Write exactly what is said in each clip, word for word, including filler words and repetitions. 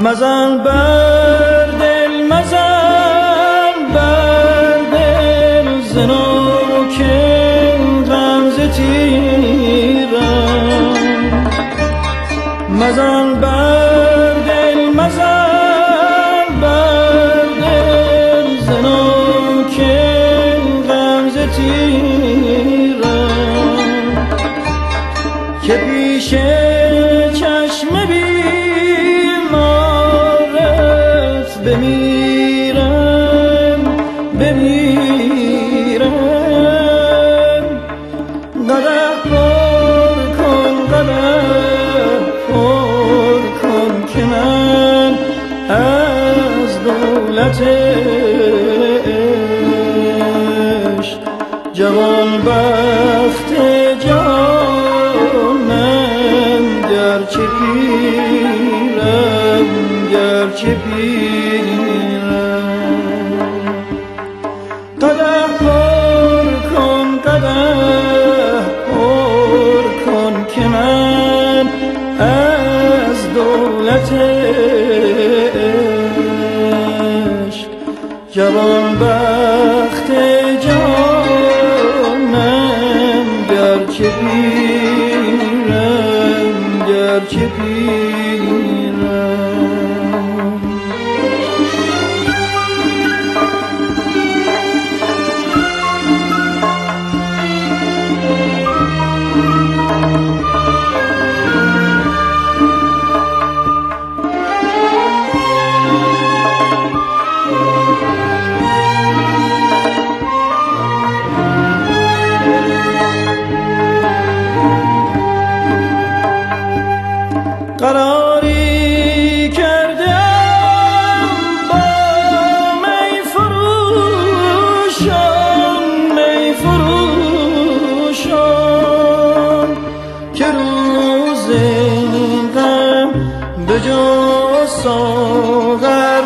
مزن بر دل مزن بر دل زنو که غمزه تیرم مزن بر دل مزن بر دل زنو که غمزه تیرم که پیش چشم بیمارت بمیرم بمیرم قدح پر کن قدح پر کن که من از دولت عشق جوان بخت جانم گرچه پیرم گرچه پیرم قدح پر کن قدح پر کن که من از دولت عشق جوان بخت جانم گرچه پیرم گرچه پیرم قراری کردم با می فروشان می فروشان که روز غم به جز ساغر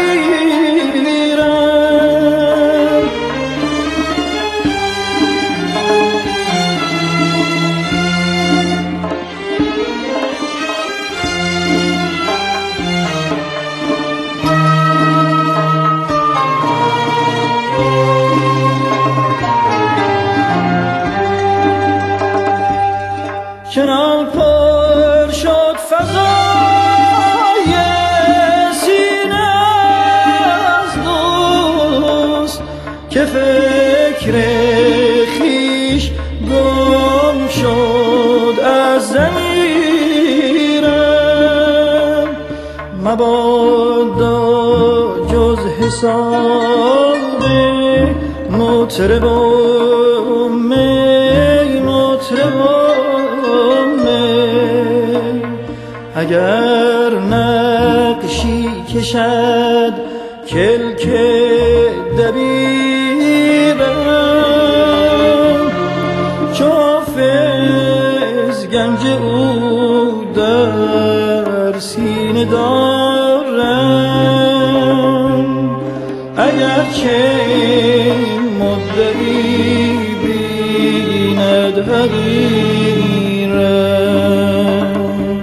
نگیرم چنان پر شد فضای سینه از دوست که فکر خویش گم شد از ضمیرم مبادا جز حساب مطرب و می مطرب و اگر نقشی کشد کلک دبیرم چو حافظ گنج او در سینه دارم اگرچه مدعی بیند حقیرم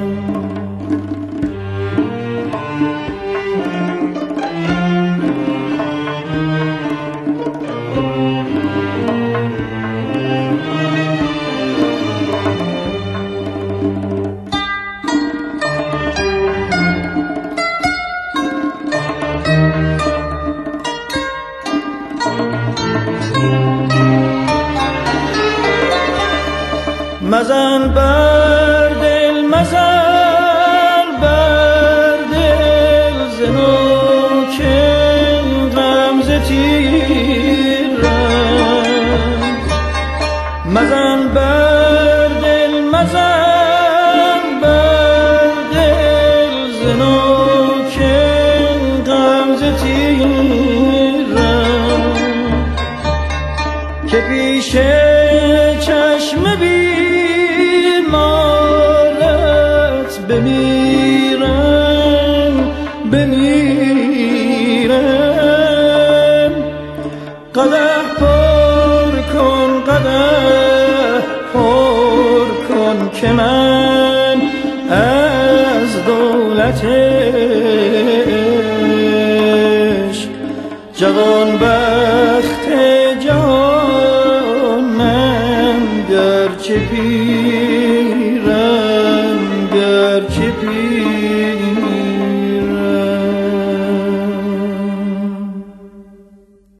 مزن بر دل مزن بر دل زنو که غمزه تیرم مزن بر دل مزن بر دل زنو که غمزه تیرم که پیش چشم بیمارت بمیرم بمیرم قدح پر کن قدح پر کن که من از دولت پیر